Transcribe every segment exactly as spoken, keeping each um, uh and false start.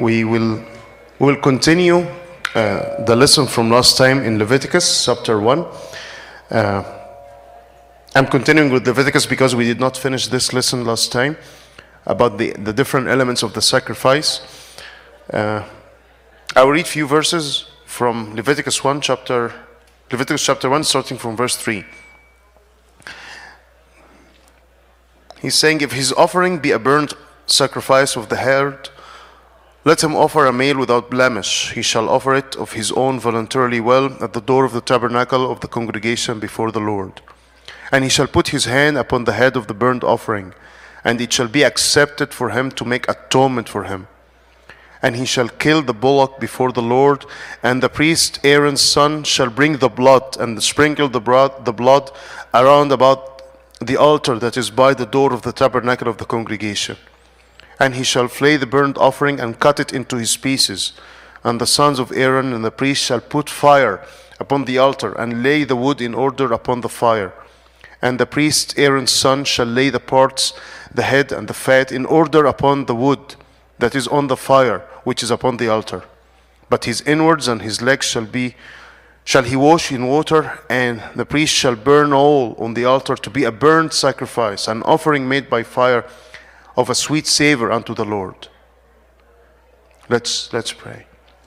we will will continue uh, the lesson from last time in Leviticus chapter one. Uh, I'm continuing with Leviticus because we did not finish this lesson last time about the, the different elements of the sacrifice. Uh, I will read few verses from Leviticus one chapter Leviticus chapter one, starting from verse three. He's saying, if his offering be a burnt sacrifice of the herd, let him offer a male without blemish. He shall offer it of his own voluntarily well at the door of the tabernacle of the congregation before the Lord. And he shall put his hand upon the head of the burnt offering, and it shall be accepted for him to make atonement for him. And he shall kill the bullock before the Lord, and the priest Aaron's son shall bring the blood and sprinkle the blood, the blood around about the altar that is by the door of the tabernacle of the congregation. And he shall flay the burnt offering and cut it into his pieces. And the sons of Aaron and the priest shall put fire upon the altar and lay the wood in order upon the fire. And the priest Aaron's son shall lay the parts, the head and the fat, in order upon the wood that is on the fire, which is upon the altar. But his inwards and his legs shall be shall he wash in water, and the priest shall burn all on the altar to be a burnt sacrifice, an offering made by fire of a sweet savor unto the Lord. Let's let's pray.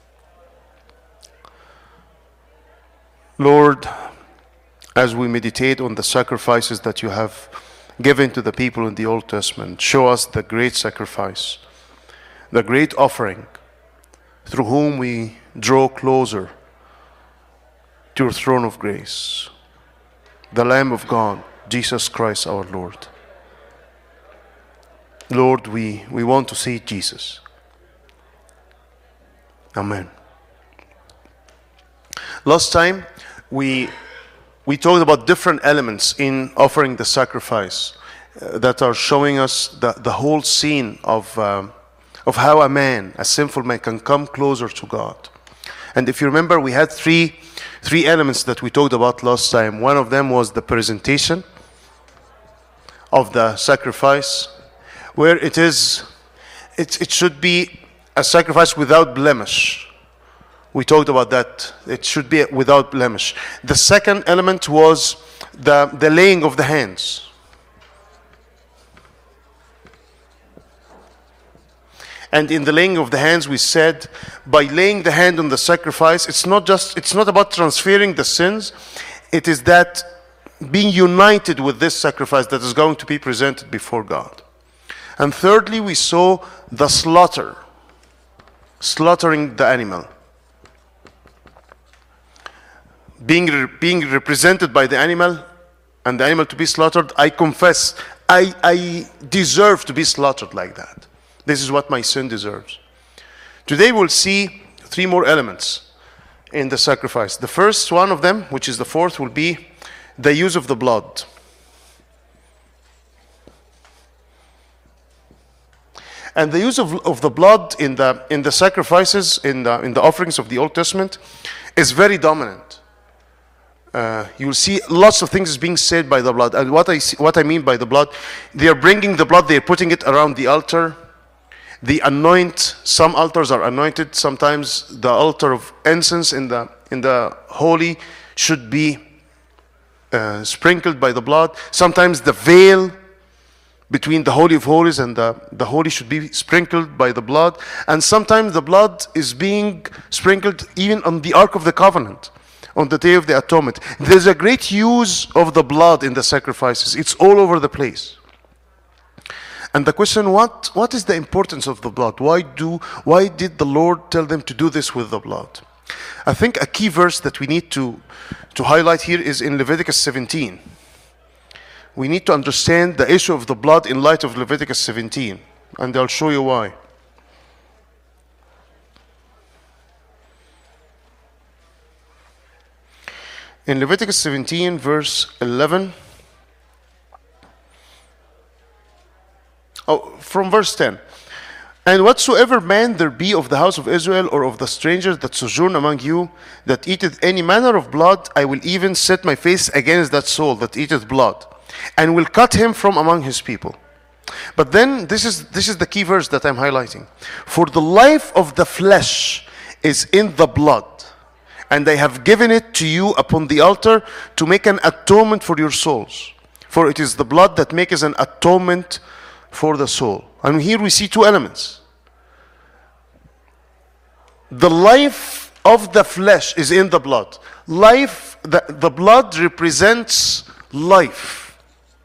Lord, as we meditate on the sacrifices that you have given to the people in the Old Testament, show us the great sacrifice, the great offering, through whom we draw closer to your throne of grace, the Lamb of God, Jesus Christ our Lord. Lord, we, we want to see Jesus. Amen. Last time, we, we talked about different elements in offering the sacrifice uh, that are showing us the, the whole scene of, um, of how a man, a sinful man, can come closer to God. And if you remember, we had three Three elements that we talked about last time. One of them was the presentation of the sacrifice, where it is, it, it should be a sacrifice without blemish. We talked about that. It should be without blemish. The second element was the, the laying of the hands. And in the laying of the hands, we said, by laying the hand on the sacrifice, it's not just, it's not about transferring the sins. It is that being united with this sacrifice that is going to be presented before God. And thirdly, we saw the slaughter, slaughtering the animal. Being, re- being represented by the animal, and the animal to be slaughtered, I confess, I, I deserve to be slaughtered like that. This is what my sin deserves. Today we'll see three more elements in the sacrifice. The first one of them, which is the fourth, will be the use of the blood. And the use of, of the blood in the in the sacrifices, in the in the offerings of the Old Testament, is very dominant. Uh, you will see lots of things being said by the blood. And what I see, what I mean by the blood, they are bringing the blood, they are putting it around the altar. The anoint, some altars are anointed. Sometimes the altar of incense in the in the holy should be uh, sprinkled by the blood. Sometimes the veil between the Holy of Holies and the, the holy should be sprinkled by the blood. And sometimes the blood is being sprinkled even on the Ark of the Covenant, on the Day of the Atonement. There's a great use of the blood in the sacrifices. It's all over the place. And the question, what, what is the importance of the blood? Why do why did the Lord tell them to do this with the blood? I think a key verse that we need to, to highlight here is in Leviticus seventeen. We need to understand the issue of the blood in light of Leviticus seventeen. And I'll show you why. In Leviticus seventeen, verse eleven, oh, from verse ten. And whatsoever man there be of the house of Israel or of the strangers that sojourn among you, that eateth any manner of blood, I will even set my face against that soul that eateth blood, and will cut him from among his people. But then this is this is the key verse that I'm highlighting. For the life of the flesh is in the blood, and I have given it to you upon the altar to make an atonement for your souls. For it is the blood that makes an atonement for the soul. And here we see two elements. The life of the flesh is in the blood. Life, the, the blood represents life.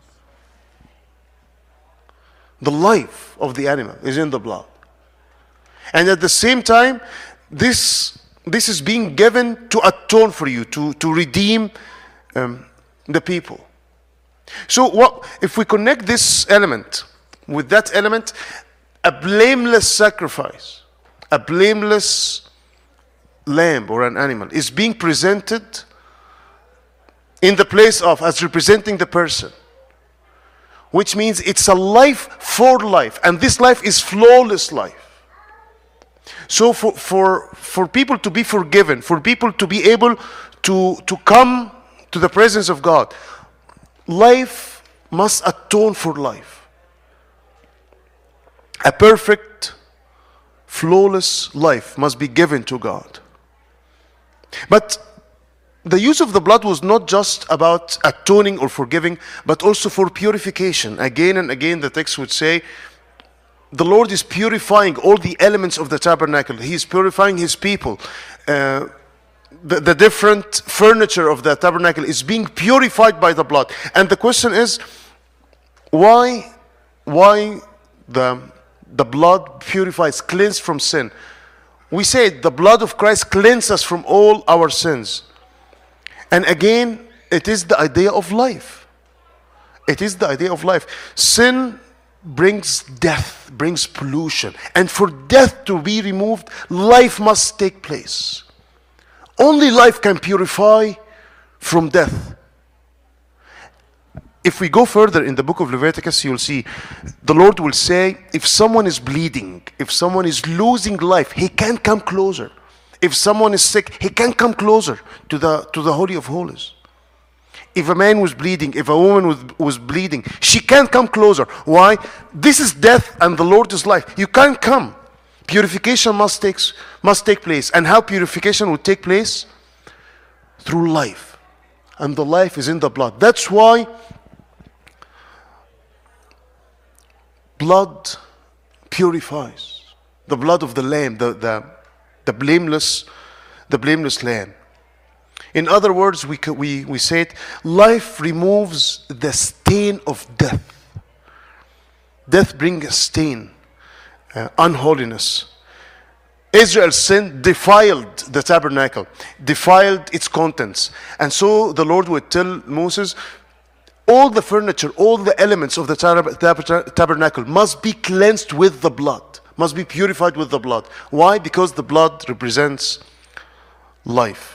The life of the animal is in the blood. And at the same time, this, this is being given to atone for you, to, to redeem um, the people. So what if we connect this element with that element, a blameless sacrifice, a blameless lamb or an animal is being presented in the place of, as representing the person, which means it's a life for life, and this life is flawless life. So for, for, for people to be forgiven, for people to be able to, to come to the presence of God, life must atone for life. A perfect, flawless life must be given to God. But the use of the blood was not just about atoning or forgiving, but also for purification. Again and again the text would say, the Lord is purifying all the elements of the tabernacle. He is purifying His people. Uh, the, the different furniture of the tabernacle is being purified by the blood. And the question is, why, why the, the blood purifies, cleanses from sin? We say the blood of Christ cleanses us from all our sins. And again, it is the idea of life. It is the idea of life. Sin brings death, brings pollution. And for death to be removed, life must take place. Only life can purify from death. If we go further in the book of Leviticus, you'll see the Lord will say, if someone is bleeding, if someone is losing life, he can't come closer. If someone is sick, he can't come closer to the, to the Holy of Holies. If a man was bleeding, if a woman was, was bleeding, she can't come closer. Why? This is death and the Lord is life. You can't come. Purification must take, must take place. And how purification will take place? Through life. And the life is in the blood. That's why blood purifies. The blood of the Lamb, the, the, the blameless, the blameless Lamb. In other words, we, we, we say it, life removes the stain of death. Death brings a stain, uh, unholiness. Israel's sin defiled the tabernacle, defiled its contents. And so the Lord would tell Moses, all the furniture, all the elements of the tab tab tabernacle must be cleansed with the blood, must be purified with the blood. Why? Because the blood represents life.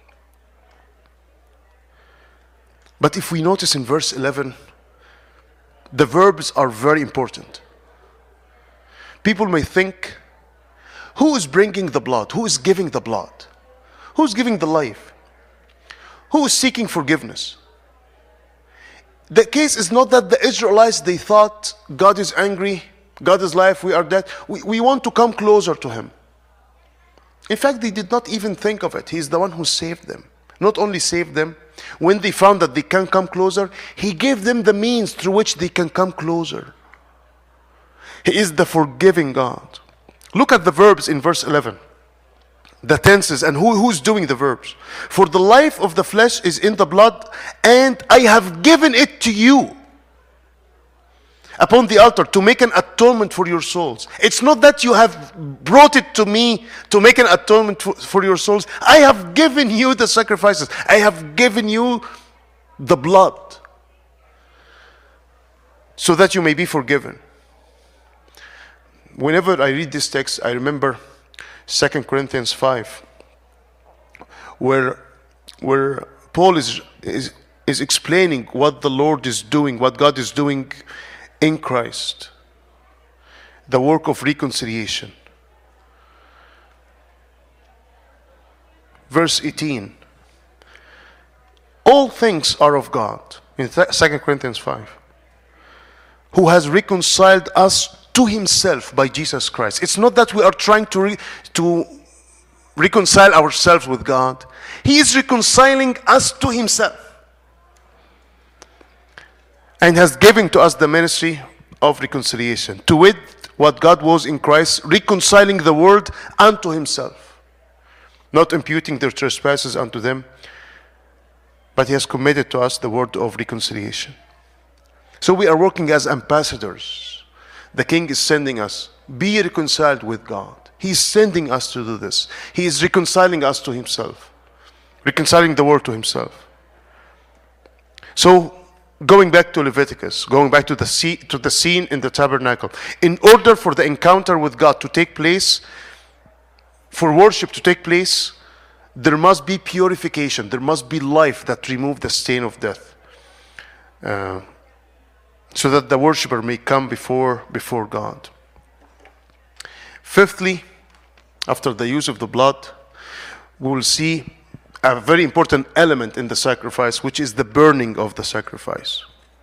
But if we notice in verse eleven, the verbs are very important. People may think, who is bringing the blood? Who is giving the blood? Who's giving the life? Who is seeking forgiveness? The case is not that the Israelites, they thought God is angry, God is life, we are dead. We, we want to come closer to Him. In fact, they did not even think of it. He's the one who saved them. Not only saved them, when they found that they can come closer, He gave them the means through which they can come closer. He is the forgiving God. Look at the verbs in verse eleven. The tenses, and who, who's doing the verbs. For the life of the flesh is in the blood, and I have given it to you upon the altar to make an atonement for your souls. It's not that you have brought it to me to make an atonement for, for your souls. I have given you the sacrifices. I have given you the blood so that you may be forgiven. Whenever I read this text, I remember Second Corinthians five, where, where Paul is, is, is explaining what the Lord is doing, what God is doing in Christ, the work of reconciliation. Verse eighteen, all things are of God, in Second Corinthians five, who has reconciled us to himself by Jesus Christ. It's not that we are trying to, re- to reconcile ourselves with God. He is reconciling us to himself, and has given to us the ministry of reconciliation, to wit, what God was in Christ, reconciling the world unto himself, not imputing their trespasses unto them, but he has committed to us the word of reconciliation. So we are working as ambassadors. The King is sending us, be reconciled with God. He is sending us to do this. He is reconciling us to himself, reconciling the world to himself. So, going back to Leviticus, going back to the, sea, to the scene in the tabernacle, in order for the encounter with God to take place, for worship to take place, there must be purification. There must be life that removes the stain of death, uh, so that the worshiper may come before, before God. Fifthly, after the use of the blood, we will see a very important element in the sacrifice, which is the burning of the sacrifice.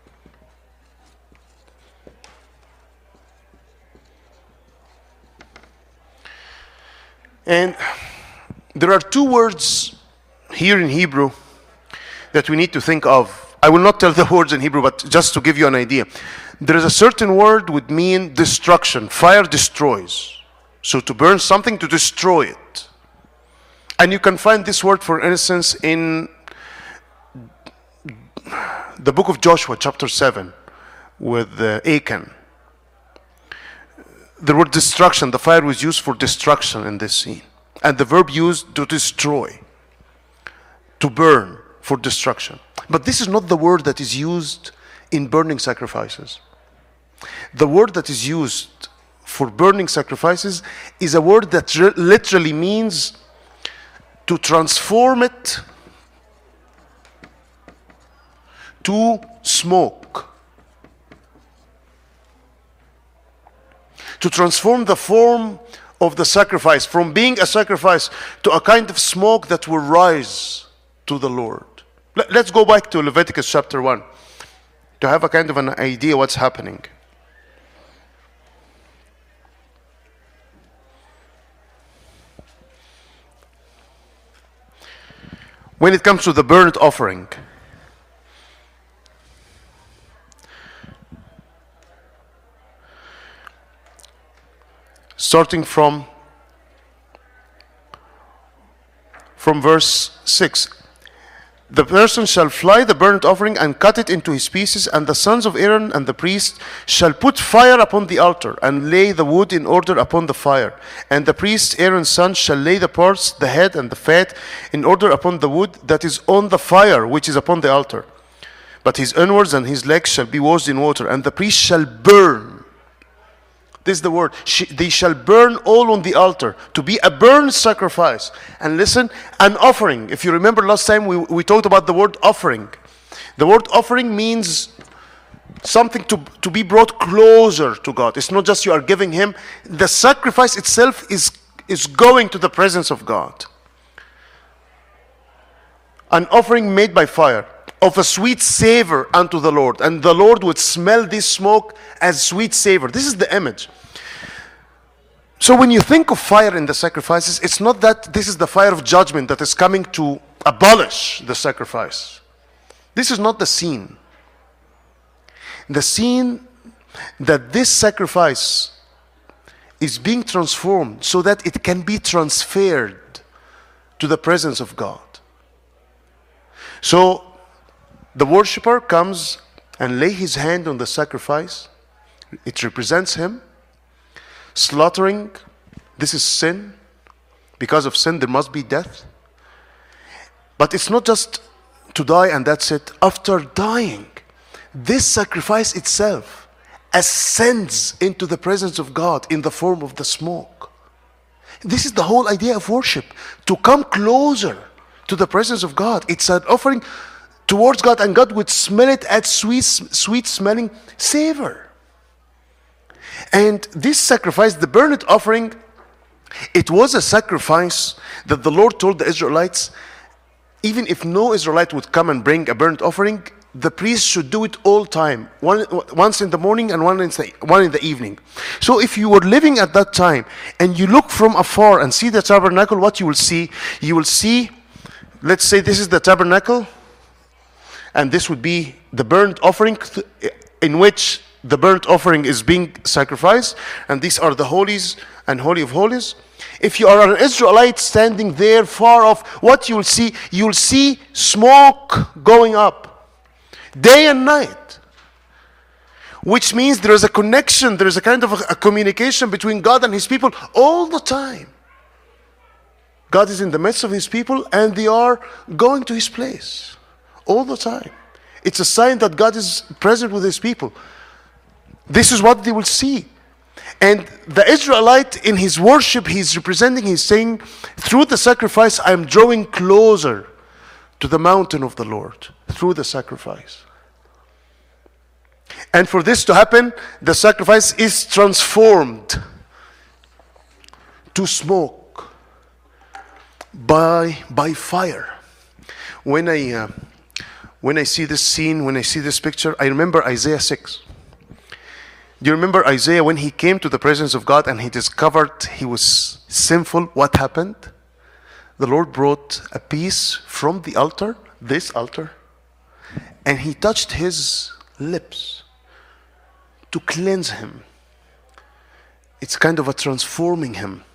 And there are two words here in Hebrew that we need to think of. I will not tell the words in Hebrew, but just to give you an idea. There is a certain word would mean destruction. Fire destroys. So to burn something, to destroy it. And you can find this word, for instance, in the book of Joshua, chapter seven, with uh, Achan. The word destruction, the fire was used for destruction in this scene. And the verb used to destroy, to burn, for destruction. But this is not the word that is used in burning sacrifices. The word that is used for burning sacrifices is a word that re- literally means to transform it to smoke. To transform the form of the sacrifice from being a sacrifice to a kind of smoke that will rise to the Lord. Let's go back to Leviticus chapter one to have a kind of an idea what's happening. When it comes to the burnt offering, starting from, from verse six. The person shall fly the burnt offering and cut it into his pieces, and the sons of Aaron and the priest shall put fire upon the altar and lay the wood in order upon the fire. And the priest Aaron's son shall lay the parts, the head and the fat, in order upon the wood that is on the fire, which is upon the altar. But his inwards and his legs shall be washed in water, and the priest shall burn. This is the word. They shall burn all on the altar to be a burnt sacrifice. And listen, an offering. If you remember last time we, we talked about the word offering. The word offering means something to, to be brought closer to God. It's not just you are giving him. The sacrifice itself is, is going to the presence of God. An offering made by fire, of a sweet savor unto the Lord. And the Lord would smell this smoke as sweet savor. This is the image. So when you think of fire in the sacrifices, it's not that this is the fire of judgment that is coming to abolish the sacrifice. This is not the scene. The scene that this sacrifice is being transformed so that it can be transferred to the presence of God. So the worshiper comes and lay his hand on the sacrifice. It represents him. Slaughtering, this is sin. Because of sin, there must be death. But it's not just to die and that's it. After dying, this sacrifice itself ascends into the presence of God in the form of the smoke. This is the whole idea of worship. To come closer to the presence of God. It's an offering towards God, and God would smell it as sweet, sweet smelling savor. And this sacrifice, the burnt offering, it was a sacrifice that the Lord told the Israelites, even if no Israelite would come and bring a burnt offering, the priest should do it all time, one, once in the morning and one in the, one in the evening. So if you were living at that time and you look from afar and see the tabernacle, what you will see, you will see, let's say this is the tabernacle, and this would be the burnt offering in which the burnt offering is being sacrificed, and these are the holies and holy of holies. If you are an Israelite standing there far off, what you will see, you will see smoke going up day and night, which means there is a connection, there is a kind of a, a communication between God and his people all the time. God is in the midst of his people and they are going to his place all the time. It's a sign that God is present with his people. This is what they will see. And the Israelite in his worship, he's representing, he's saying, through the sacrifice, I'm drawing closer to the mountain of the Lord, through the sacrifice. And for this to happen, the sacrifice is transformed to smoke by, by fire. When I, uh, when I see this scene, when I see this picture, I remember Isaiah six. Do you remember Isaiah when he came to the presence of God and he discovered he was sinful? What happened? The Lord brought a piece from the altar, this altar, and he touched his lips to cleanse him. It's kind of a transforming him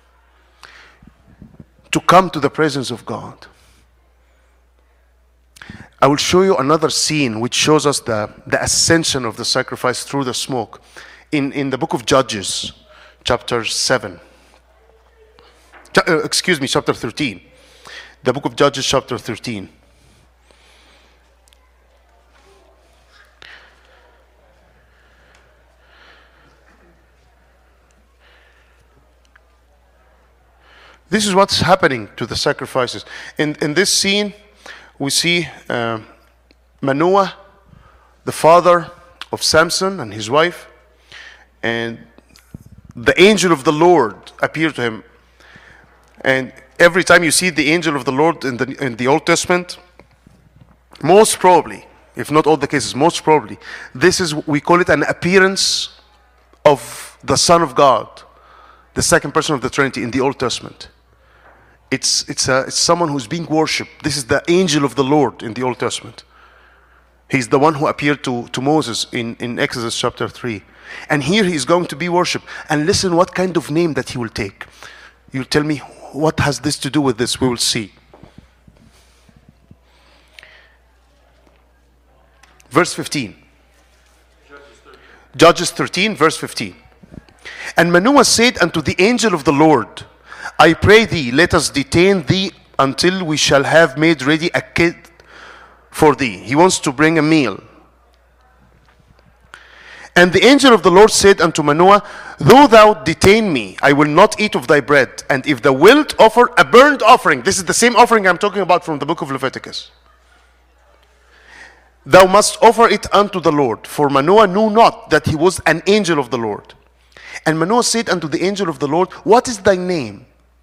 to come to the presence of God. I will show you another scene which shows us the, the ascension of the sacrifice through the smoke. In, in the book of Judges, chapter seven. Ch- uh, excuse me, chapter thirteen. The book of Judges, chapter thirteen. This is what's happening to the sacrifices. In, in this scene, we see uh, Manoah, the father of Samson and his wife, and the angel of the Lord appeared to him. And every time you see the angel of the Lord in the, in the Old Testament, most probably, if not all the cases, most probably, this is, we call it an appearance of the Son of God, the second person of the Trinity in the Old Testament. It's, it's, a, it's someone who's being worshipped. This is the angel of the Lord in the Old Testament. He's the one who appeared to, to Moses in, in Exodus chapter three. And here he is going to be worshipped. And listen what kind of name that he will take. You'll tell me, what has this to do with this? We will see. Verse fifteen. Judges thirteen, verse fifteen. And Manoah said unto the angel of the Lord, I pray thee, let us detain thee until we shall have made ready a kid for thee. He wants to bring a meal. And the angel of the Lord said unto Manoah, though thou detain me, I will not eat of thy bread. And if thou wilt offer a burnt offering, this is the same offering I'm talking about from the book of Leviticus, thou must offer it unto the Lord. For Manoah knew not that he was an angel of the Lord. And Manoah said unto the angel of the Lord, what is thy name?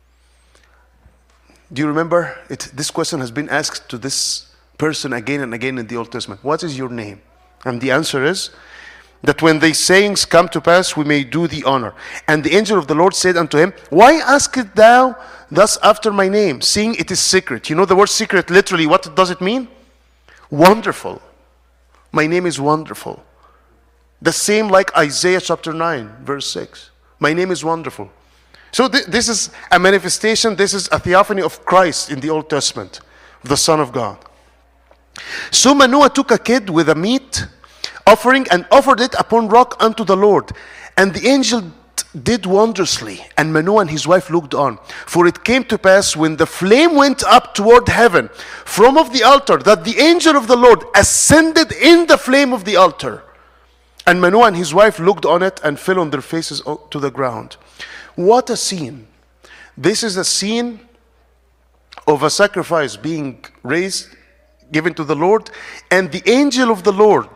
Do you remember? It, this question has been asked to this person again and again in the Old Testament. What is your name? And the answer is that when these sayings come to pass, we may do thee honor. And the angel of the Lord said unto him, why askest thou thus after my name, seeing it is secret? You know the word secret, literally, what does it mean? Wonderful. My name is wonderful. The same like Isaiah chapter nine, verse six. My name is wonderful. So th- this is a manifestation, this is a theophany of Christ in the Old Testament, the Son of God. So Manoah took a kid with a meat offering and offered it upon rock unto the Lord. And the angel t- did wondrously, and Manoah and his wife looked on. For it came to pass when the flame went up toward heaven from of the altar, that the angel of the Lord ascended in the flame of the altar. And Manoah and his wife looked on it and fell on their faces to the ground. What a scene. This is a scene of a sacrifice being raised, given to the Lord, and the angel of the Lord,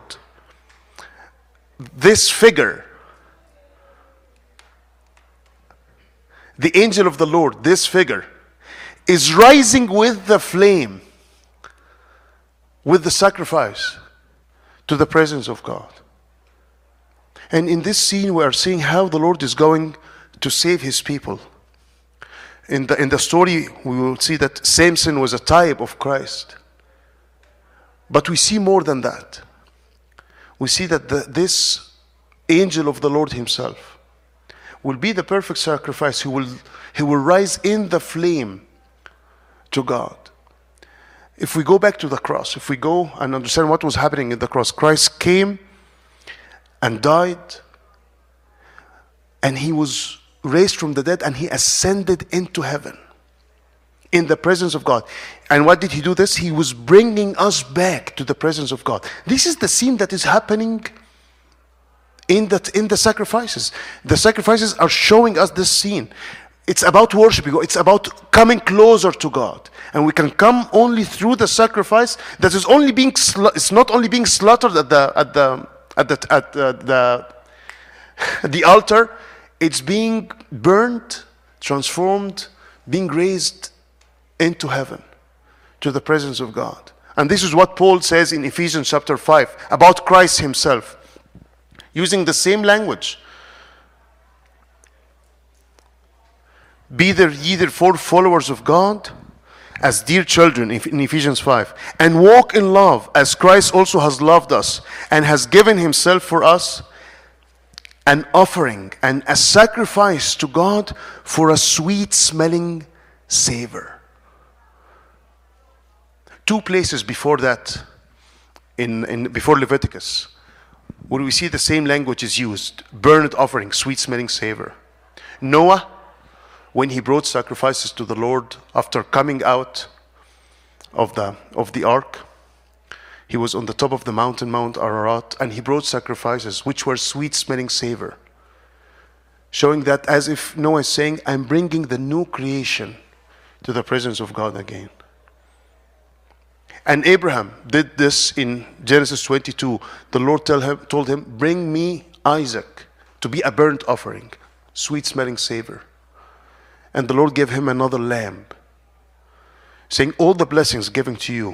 this figure, the angel of the Lord, this figure, is rising with the flame, with the sacrifice. to the presence of God. And in this scene, we are seeing how the Lord is going to save his people. In the, in the story, we will see that Samson was a type of Christ. But we see more than that. We see that the, this angel of the Lord himself will be the perfect sacrifice. He will, he will rise in the flame to God. If we go back to the cross, if we go and understand what was happening in the cross, Christ came and died, and he was raised from the dead, and he ascended into heaven in the presence of God. And what did he do this? He was bringing us back to the presence of God. This is the scene that is happening in the, in the sacrifices. The sacrifices are showing us this scene. It's about worshiping God. It's about coming closer to God. And we can come only through the sacrifice that is only being, sla- it's not only being slaughtered at the, at the, at the, at the, the, the altar. It's being burned, transformed, being raised into heaven, to the presence of God. And this is what Paul says in Ephesians chapter five about Christ himself, using the same language. Be there ye therefore followers of God, as dear children, in Ephesians five, and walk in love, as Christ also has loved us, and has given himself for us, an offering and a sacrifice to God for a sweet-smelling savor. Two places before that, in, in before Leviticus, where we see the same language is used: burnt offering, sweet-smelling savor. Noah, when he brought sacrifices to the Lord after coming out of the of the ark, he was on the top of the mountain, Mount Ararat, and he brought sacrifices which were sweet-smelling savor, showing that as if Noah is saying, I'm bringing the new creation to the presence of God again. And Abraham did this in Genesis twenty-two. The Lord tell him, told him, bring me Isaac to be a burnt offering, sweet-smelling savor. And the Lord gave him another lamb, saying, all the blessings given to you,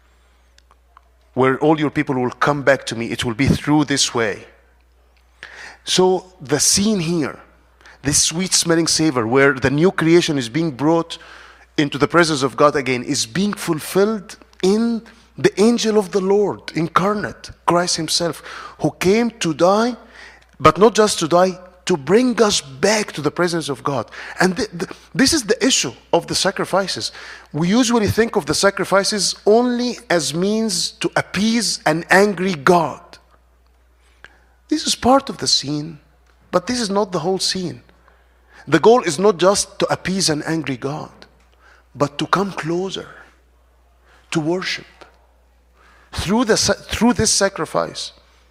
where all your people will come back to me, it will be through this way. So the scene here, this sweet-smelling savor, where the new creation is being brought into the presence of God again, is being fulfilled in the angel of the Lord, incarnate, Christ himself, who came to die, but not just to die, to bring us back to the presence of God. And th- th- this is the issue of the sacrifices. We usually think of the sacrifices only as means to appease an angry God. This is part of the scene, but this is not the whole scene. The goal is not just to appease an angry God, but to come closer, to worship through the through this sacrifice.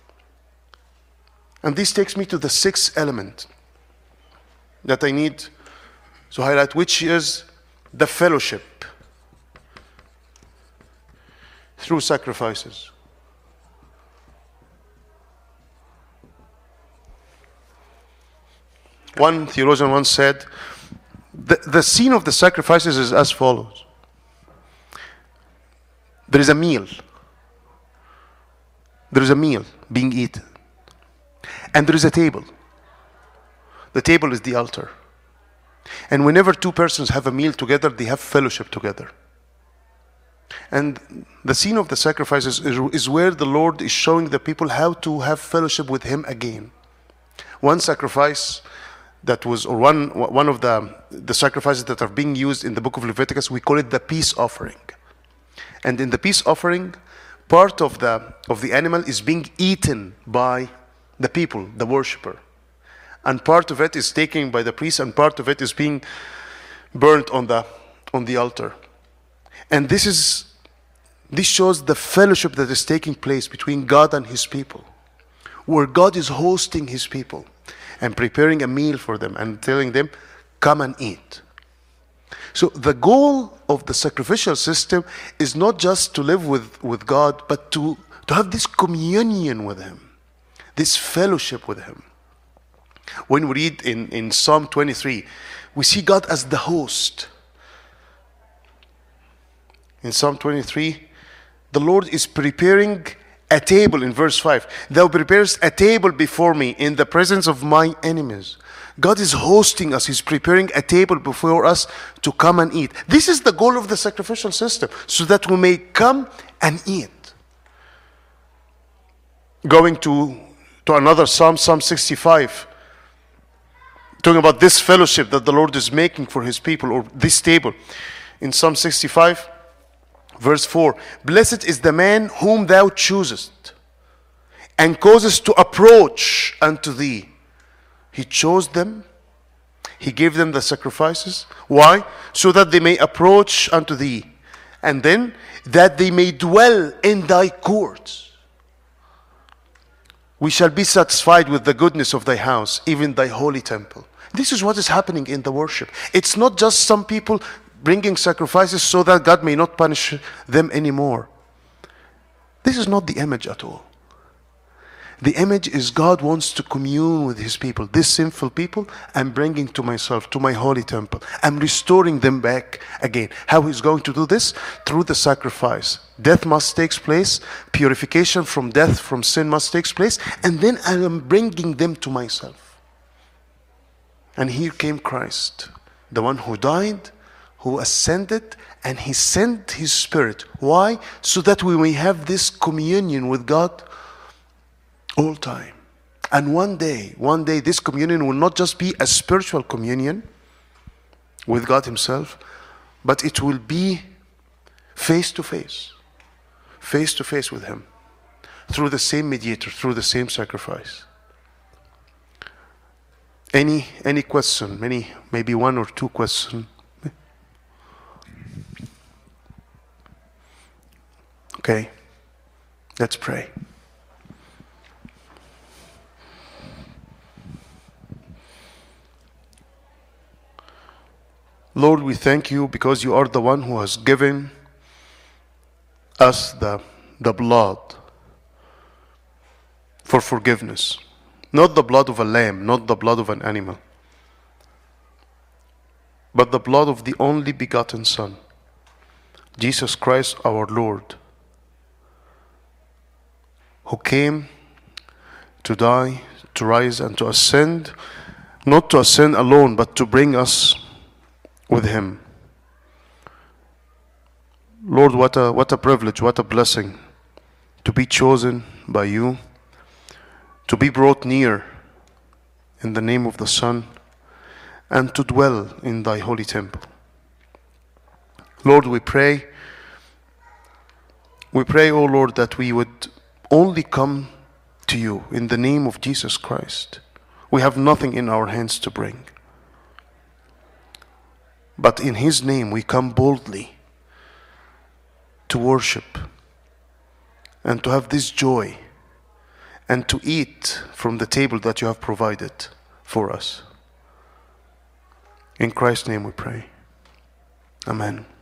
And this takes me to the sixth element that I need to highlight, which is the fellowship through sacrifices. One theologian once said, the, the scene of the sacrifices is as follows. There is a meal. There is a meal being eaten. And there is a table. The table is the altar. And whenever two persons have a meal together, they have fellowship together. And the scene of the sacrifices is, is where the Lord is showing the people how to have fellowship with him again. One sacrifice that was, or one, one of the, the sacrifices that are being used in the book of Leviticus, we call it the peace offering. And in the peace offering, part of the, of the animal is being eaten by the people, the worshiper. And part of it is taken by the priest, and part of it is being burnt on the, on the altar. And this is, this shows the fellowship that is taking place between God and his people, where God is hosting his people and preparing a meal for them and telling them, come and eat. So the goal of the sacrificial system is not just to live with, with God, but to, to have this communion with him, this fellowship with him. When we read in, in Psalm twenty-three, we see God as the host. In Psalm twenty-three, the Lord is preparing A table in verse five. Thou preparest a table before me in the presence of my enemies. God is hosting us. He's preparing a table before us to come and eat. This is the goal of the sacrificial system, so that we may come and eat. Going to, to another Psalm, Psalm sixty-five, talking about this fellowship that the Lord is making for his people, or this table. In Psalm sixty-five, verse four, blessed is the man whom thou choosest, and causest to approach unto thee. He chose them. He gave them the sacrifices. Why? So that they may approach unto thee. And then, that they may dwell in thy courts. We shall be satisfied with the goodness of thy house, even thy holy temple. This is what is happening in the worship. It's not just some people bringing sacrifices so that God may not punish them anymore. This is not the image at all. The image is God wants to commune with his people, this sinful people. I'm bringing to myself, to my holy temple. I'm restoring them back again. How he's going to do this? Through the sacrifice. Death must take place. Purification from death, from sin must take place. And then I am bringing them to myself. And here came Christ, the one who died, who ascended, and he sent his Spirit. Why? So that we may have this communion with God all time. And one day, one day this communion will not just be a spiritual communion with God himself, but it will be face to face, face to face with him, through the same mediator, through the same sacrifice. Any any question, many, maybe one or two questions? Okay, let's pray. Lord, we thank you because you are the one who has given us the, the blood for forgiveness. Not the blood of a lamb, not the blood of an animal, but the blood of the only begotten Son, Jesus Christ our Lord, who came to die, to rise, and to ascend, not to ascend alone, but to bring us with him. Lord, what a what a privilege, what a blessing to be chosen by you, to be brought near in the name of the Son, and to dwell in thy holy temple. Lord, we pray, we pray, O Lord, that we would only come to you in the name of Jesus Christ. We have nothing in our hands to bring, but in his name we come boldly to worship and to have this joy and to eat from the table that you have provided for us. In Christ's name we pray. Amen.